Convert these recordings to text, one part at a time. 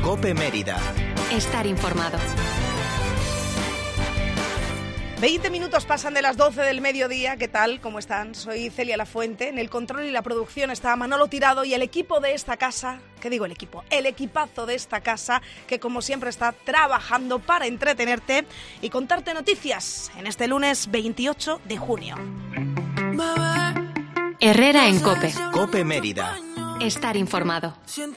COPE Mérida. Estar informado. 20 minutos pasan de las 12 del mediodía. ¿Qué tal? ¿Cómo están? Soy Celia Lafuente. En el control y la producción está Manolo Tirado y el equipo de esta casa, ¿qué digo el equipo? El equipazo de esta casa que como siempre está trabajando para entretenerte y contarte noticias en este lunes 28 de junio. Herrera en COPE. COPE Mérida. Estar informado.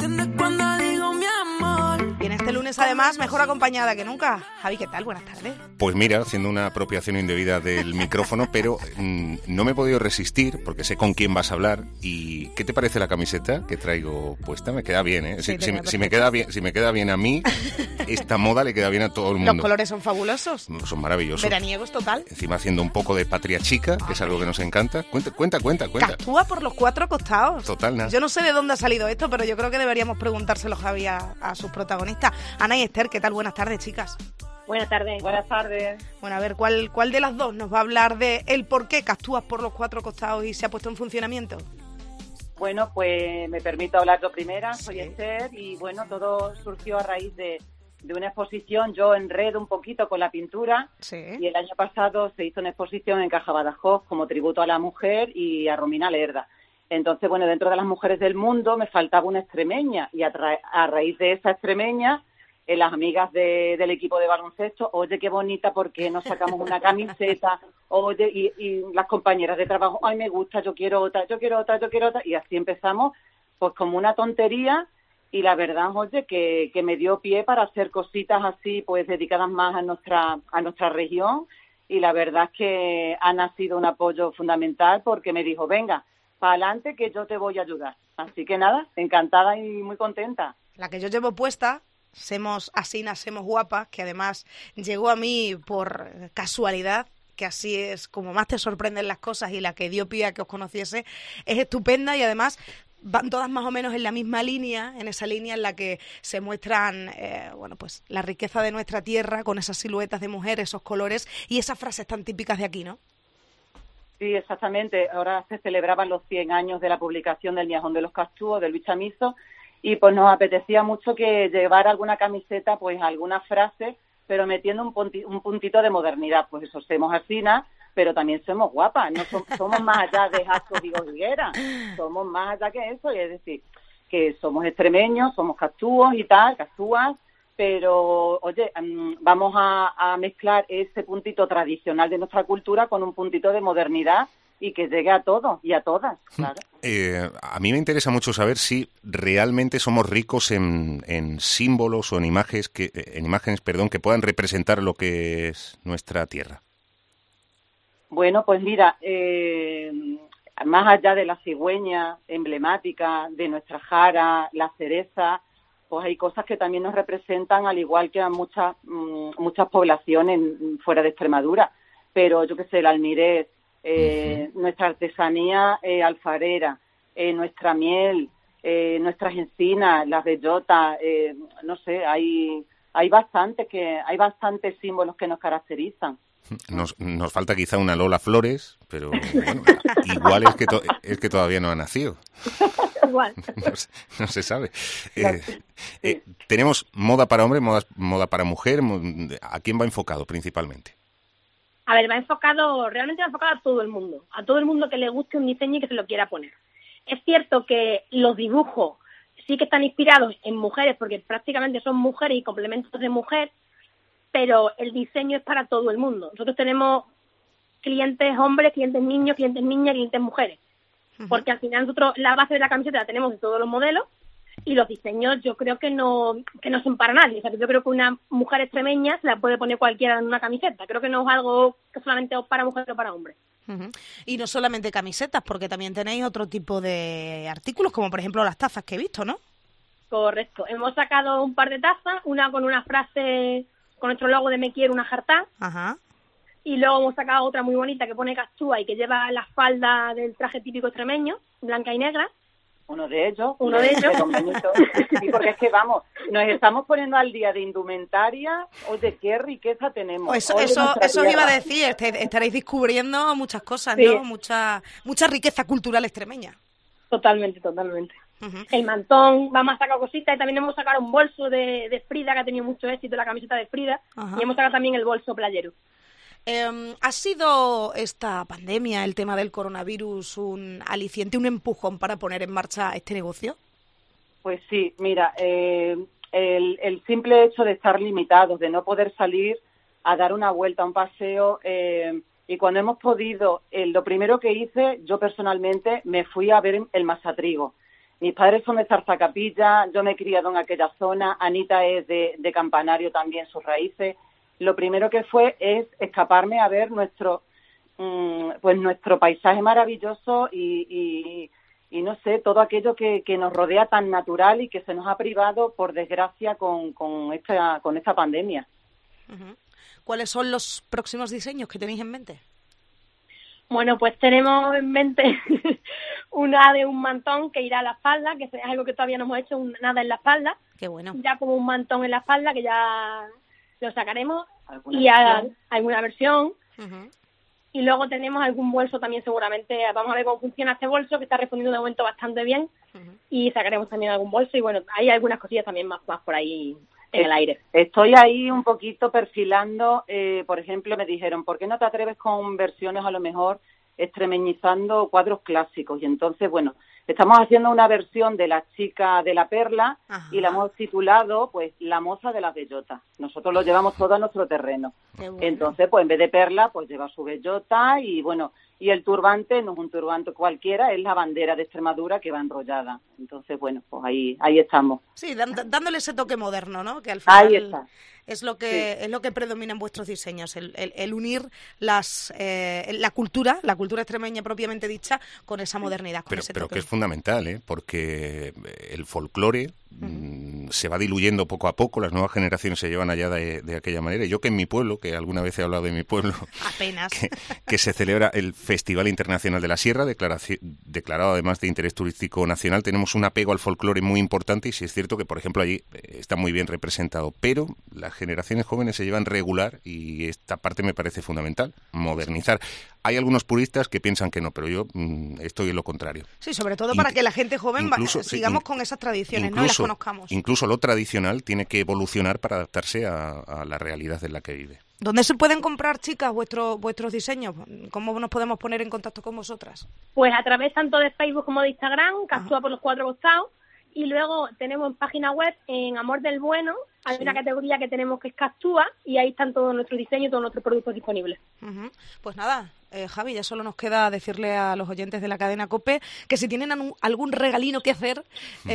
Y en este lunes, además, mejor acompañada que nunca. Javi, ¿qué tal? Buenas tardes. Pues mira, haciendo una apropiación indebida del micrófono, pero no me he podido resistir porque sé con quién vas a hablar. ¿Y qué te parece la camiseta que traigo puesta? Me queda bien, ¿eh? Sí, Si me queda bien a mí, esta moda le queda bien a todo el mundo. Los colores son fabulosos. Son maravillosos. Veraniegos total. Encima haciendo un poco de patria chica, que es algo que nos encanta. Cuenta. Castúa por los cuatro costados. Total, nada. Yo no sé de dónde ha salido esto, pero yo creo que deberíamos preguntárselo, Javi, a sus protagonistas. Ana y Esther, ¿qué tal? Buenas tardes, chicas. Buenas tardes. Buenas tardes. Bueno, a ver, ¿cuál de las dos nos va a hablar de el por qué Castúas por los cuatro costados y se ha puesto en funcionamiento? Bueno, pues me permito hablar yo primera. Sí. Soy Esther y bueno, todo surgió a raíz de una exposición. Yo enredo un poquito con la pintura. Sí. Y el año pasado se hizo una exposición en Caja Badajoz como tributo a la mujer y a Romina Lerda. Entonces, bueno, dentro de las mujeres del mundo me faltaba una extremeña y a raíz de esa extremeña, las amigas del equipo de baloncesto, oye, qué bonita, ¿por qué no sacamos una camiseta? Oye, y las compañeras de trabajo, ay, me gusta, yo quiero otra. Y así empezamos, pues como una tontería y la verdad, oye, que me dio pie para hacer cositas así, pues dedicadas más a nuestra región y la verdad es que Ana ha sido un apoyo fundamental porque me dijo, venga, para adelante que yo te voy a ayudar. Así que nada, encantada y muy contenta. La que yo llevo puesta, Semos Asinas, Semos Guapas, que además llegó a mí por casualidad, que así es como más te sorprenden las cosas y la que dio pie a que os conociese, es estupenda y además van todas más o menos en la misma línea, en esa línea en la que se muestran, pues la riqueza de nuestra tierra con esas siluetas de mujer, esos colores y esas frases tan típicas de aquí, ¿no? Sí, exactamente. Ahora se celebraban los 100 años de la publicación del Miajón de los Castúos, de Luis Chamizo, y pues nos apetecía mucho que llevar alguna camiseta, pues alguna frase, pero metiendo un puntito de modernidad. Pues eso, somos asinas, pero también somos guapas, no somos más allá de Jasco y Higuera, somos más allá que eso, y es decir, que somos extremeños, somos castúos y tal, castúas, pero, oye, vamos a mezclar ese puntito tradicional de nuestra cultura con un puntito de modernidad y que llegue a todos y a todas, claro. A mí me interesa mucho saber si realmente somos ricos en símbolos o en imágenes que puedan representar lo que es nuestra tierra. Bueno, pues mira, más allá de la cigüeña emblemática, de nuestra jara, la cereza, pues hay cosas que también nos representan, al igual que a muchas poblaciones fuera de Extremadura. Pero yo qué sé, el almirez, nuestra artesanía alfarera, nuestra miel, nuestras encinas, las bellotas, no sé, hay bastantes símbolos que nos caracterizan. Nos falta quizá una Lola Flores, pero bueno, igual es que todavía no ha nacido. Igual. No se sabe. Tenemos moda para hombre, moda para mujer. ¿A quién va enfocado principalmente? A ver, realmente va enfocado a todo el mundo que le guste un diseño y que se lo quiera poner. Es cierto que los dibujos sí que están inspirados en mujeres, porque prácticamente son mujeres y complementos de mujer, pero el diseño es para todo el mundo. Nosotros tenemos clientes hombres, clientes niños, clientes niñas, clientes mujeres, porque al final nosotros la base de la camiseta la tenemos de todos los modelos y los diseños yo creo que no son para nadie. O sea, yo creo que una mujer extremeña se la puede poner cualquiera en una camiseta. Creo que no es algo que solamente es para mujeres o para hombres. Y no solamente camisetas, porque también tenéis otro tipo de artículos, como por ejemplo las tazas que he visto, ¿no? Correcto. Hemos sacado un par de tazas, una con una frase con nuestro logo de Me quiero una jartá. Ajá. Y luego hemos sacado otra muy bonita que pone Castúa y que lleva la falda del traje típico extremeño, blanca y negra. Uno de ellos. Sí, porque es que vamos, nos estamos poniendo al día de indumentaria. Oye, qué riqueza tenemos. Pues eso os iba a decir, estaréis descubriendo muchas cosas, sí, ¿no? Mucha riqueza cultural extremeña. Totalmente. el mantón, vamos a sacar cositas y también hemos sacado un bolso de Frida, que ha tenido mucho éxito, la camiseta de Frida, y hemos sacado también el bolso playero. ¿Ha sido esta pandemia, el tema del coronavirus, un aliciente, un empujón para poner en marcha este negocio? Pues sí, mira, el simple hecho de estar limitados, de no poder salir a dar una vuelta, un paseo, y cuando hemos podido, lo primero que hice, yo personalmente, me fui a ver el Masatrigo. Mis padres son de Zarzacapilla, yo me he criado en aquella zona, Anita es de Campanario también, sus raíces. Lo primero que fue es escaparme a ver nuestro paisaje maravilloso y no sé, todo aquello que nos rodea tan natural y que se nos ha privado, por desgracia, con esta pandemia. ¿Cuáles son los próximos diseños que tenéis en mente? Bueno, pues tenemos en mente una de un mantón que irá a la espalda, que es algo que todavía no hemos hecho, nada en la espalda. Qué bueno. Ya como un mantón en la espalda, que ya lo sacaremos, alguna versión. Y luego tenemos algún bolso también seguramente, vamos a ver cómo funciona este bolso, que está respondiendo de momento bastante bien, y sacaremos también algún bolso, y bueno, hay algunas cosillas también más por ahí en el aire. Estoy ahí un poquito perfilando, por ejemplo, me dijeron, ¿por qué no te atreves con versiones a lo mejor extremeñizando cuadros clásicos? Y entonces, bueno, estamos haciendo una versión de La chica de la perla y la hemos titulado, pues, La moza de las bellotas. Nosotros lo llevamos todo a nuestro terreno. Bueno. Entonces, pues, en vez de perla, pues lleva su bellota y, bueno, y el turbante no es un turbante cualquiera, es la bandera de Extremadura que va enrollada. Entonces, bueno, pues ahí estamos. Sí, dándole ese toque moderno, ¿no? Que al final ahí está. Es lo que predomina en vuestros diseños, el unir la cultura extremeña propiamente dicha con esa modernidad. Pero que es fundamental, porque el folclore se va diluyendo poco a poco, las nuevas generaciones se llevan allá de aquella manera. Y yo que en mi pueblo, que alguna vez he hablado de mi pueblo, apenas que se celebra el Festival Internacional de la Sierra, declarado además de interés turístico nacional, tenemos un apego al folclore muy importante y sí es cierto que, por ejemplo, allí está muy bien representado, pero las generaciones jóvenes se llevan regular y esta parte me parece fundamental, modernizar. Hay algunos puristas que piensan que no, pero yo estoy en lo contrario. Sí, sobre todo para que la gente joven sigamos con esas tradiciones, ¿no? Y las conozcamos. Incluso lo tradicional tiene que evolucionar para adaptarse a la realidad en la que vive. ¿Dónde se pueden comprar, chicas, vuestros diseños? ¿Cómo nos podemos poner en contacto con vosotras? Pues a través tanto de Facebook como de Instagram, Castúa por los 4 costados, y luego tenemos en página web, en Amor del Bueno, hay una categoría que tenemos que es Castúa, y ahí están todos nuestros diseños y todos nuestros productos disponibles. Pues nada, Javi, ya solo nos queda decirle a los oyentes de la cadena COPE que si tienen algún regalino que hacer,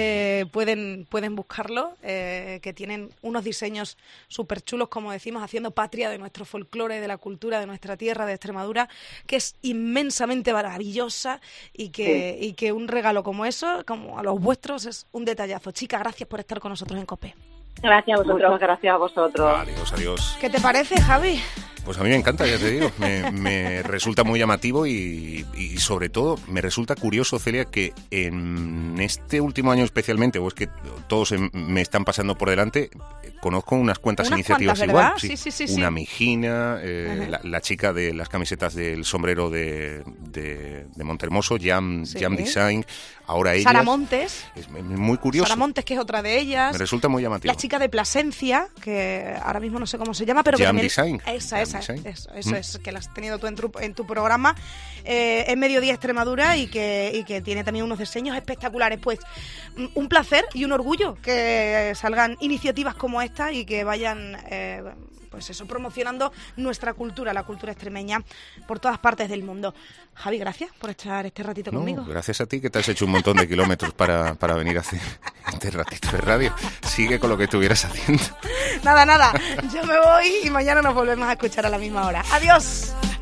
pueden buscarlo, que tienen unos diseños súper chulos, como decimos, haciendo patria de nuestro folclore, de la cultura de nuestra tierra, de Extremadura, que es inmensamente maravillosa y que un regalo como eso, como a los vuestros, es un detallazo. Chicas, gracias por estar con nosotros en COPE. Gracias a vosotros. Muchas gracias a vosotros. Adiós. ¿Qué te parece, Javi? Pues a mí me encanta, ya te digo, me resulta muy llamativo y sobre todo me resulta curioso, Celia, que en este último año especialmente, o es que todos me están pasando por delante, conozco unas cuantas iniciativas igual. Sí. Una Mijina, la chica de las camisetas del sombrero de Montehermoso, Jam Design, ahora ellas. Sara Montes. Es muy curioso. Sara Montes, que es otra de ellas. Me resulta muy llamativo. La chica de Plasencia, que ahora mismo no sé cómo se llama, pero Jam que Design. Eso es, que la has tenido tú en tu programa, en Mediodía Extremadura, y que tiene también unos diseños espectaculares. Pues un placer y un orgullo que salgan iniciativas como esta y que vayan promocionando nuestra cultura, la cultura extremeña, por todas partes del mundo. Javi, gracias por estar este ratito conmigo. Gracias a ti, que te has hecho un montón de kilómetros para venir a hacer este ratito de radio. Sigue con lo que estuvieras haciendo. Nada, yo me voy y mañana nos volvemos a escuchar a la misma hora. ¡Adiós!